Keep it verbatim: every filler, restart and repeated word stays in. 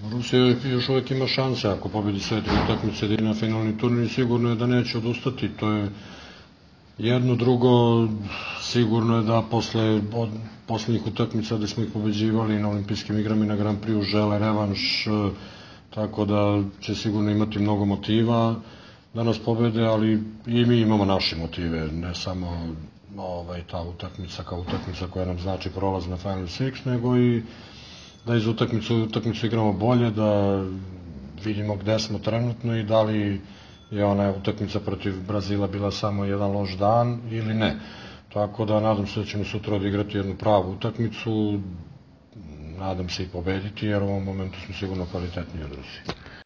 Rusija još uvek ima šanse, ako pobedi sve tri utakmice da ide na finalni turnir, sigurno je da neće odustati, to je jedno. Drugo, sigurno je da posle poslednjih utakmica gde smo ih pobeđivali na olimpijskim igrama i na Grand Prix žele revanš, tako da će sigurno imati mnogo motiva da nas pobede, ali i mi imamo naše motive, ne samo ta utakmica kao utakmica koja nam znači prolaz na Final Six, nego i da iz utakmice u utakmicu igramo bolje, da vidimo gde smo trenutno i da li je ona utakmica protiv Brazila bila samo jedan loš dan ili ne. Tako da nadam se da ćemo sutra odigrati jednu pravu utakmicu, nadam se i pobediti, jer u ovom momentu smo sigurno kvalitetniji od Rusije.